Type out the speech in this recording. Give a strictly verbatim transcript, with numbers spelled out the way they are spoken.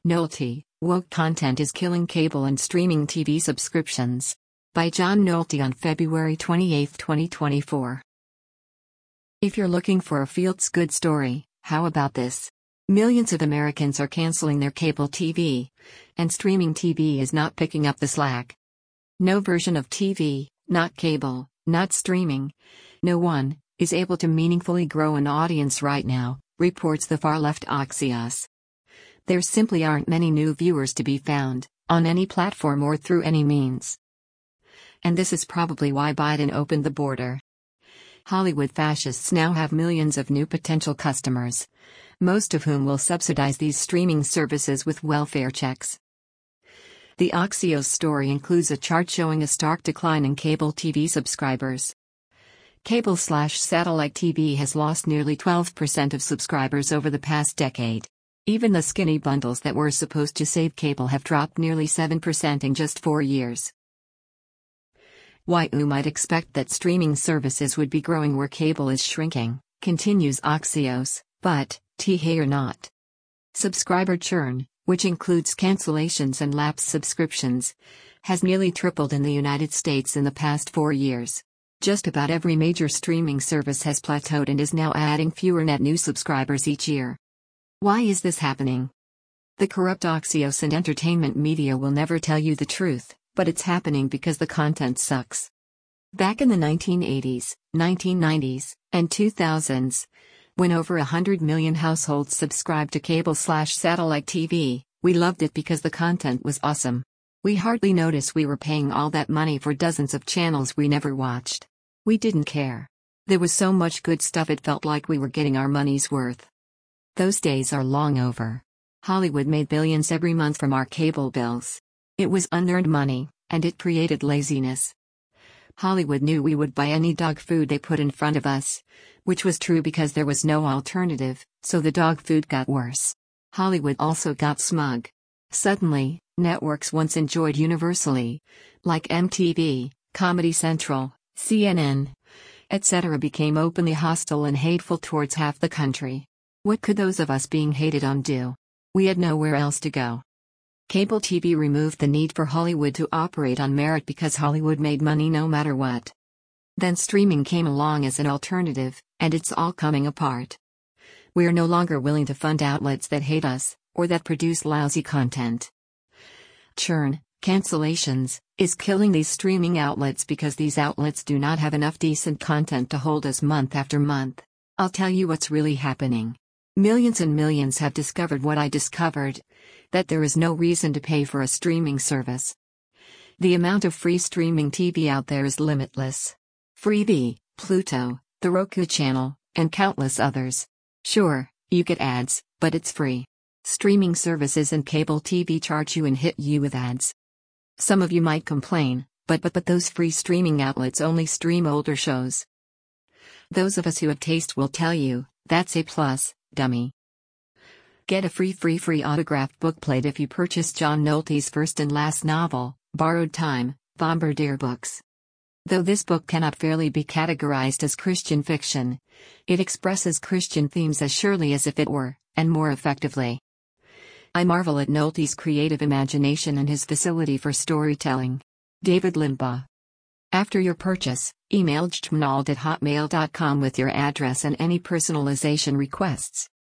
Nolte, Woke Content is Killing Cable and Streaming T V Subscriptions. By John Nolte on February twenty-eighth, twenty twenty-four. If you're looking for a feels-good story, how about this? Millions of Americans are canceling their cable T V, and streaming T V is not picking up the slack. No version of T V, not cable, not streaming, no one, is able to meaningfully grow an audience right now, reports the far-left Axios. There simply aren't many new viewers to be found, on any platform or through any means. And this is probably why Biden opened the border. Hollywood fascists now have millions of new potential customers, most of whom will subsidize these streaming services with welfare checks. The Axios story includes a chart showing a stark decline in cable T V subscribers. Cable-slash-satellite T V has lost nearly twelve percent of subscribers over the past decade. Even the skinny bundles that were supposed to save cable have dropped nearly seven percent in just four years. Why you might expect that streaming services would be growing where cable is shrinking, continues Axios, but, tee or not. Subscriber churn, which includes cancellations and lapsed subscriptions, has nearly tripled in the United States in the past four years. Just about every major streaming service has plateaued and is now adding fewer net new subscribers each year. Why is this happening? The corrupt Axios and entertainment media will never tell you the truth, but it's happening because the content sucks. Back in the nineteen eighties, nineteen nineties, and two thousands, when over a hundred million households subscribed to cable-slash-satellite T V, we loved it because the content was awesome. We hardly noticed we were paying all that money for dozens of channels we never watched. We didn't care. There was so much good stuff it felt like we were getting our money's worth. Those days are long over. Hollywood made billions every month from our cable bills. It was unearned money, and it created laziness. Hollywood knew we would buy any dog food they put in front of us, which was true because there was no alternative, so the dog food got worse. Hollywood also got smug. Suddenly, networks once enjoyed universally, like M T V, Comedy Central, C N N, et cetera, became openly hostile and hateful towards half the country. What could those of us being hated on do? We had nowhere else to go. Cable T V removed the need for Hollywood to operate on merit because Hollywood made money no matter what. Then streaming came along as an alternative, and it's all coming apart. We are no longer willing to fund outlets that hate us, or that produce lousy content. Churn, cancellations, is killing these streaming outlets because these outlets do not have enough decent content to hold us month after month. I'll tell you what's really happening. Millions and millions have discovered what I discovered, that there is no reason to pay for a streaming service. The amount of free streaming T V out there is limitless. Freevee, Pluto, The Roku Channel, and countless others. Sure, you get ads, but it's free. Streaming services and cable T V charge you and hit you with ads. Some of you might complain, but but but those free streaming outlets only stream older shows. Those of us who have taste will tell you, that's a plus, dummy. Get a free free free autographed bookplate if you purchase John Nolte's first and last novel, Borrowed Time, Bombardier Books. Though this book cannot fairly be categorized as Christian fiction, it expresses Christian themes as surely as if it were, and more effectively. I marvel at Nolte's creative imagination and his facility for storytelling. David Limbaugh. After your purchase, email jtmnald at hotmail dot com with your address and any personalization requests.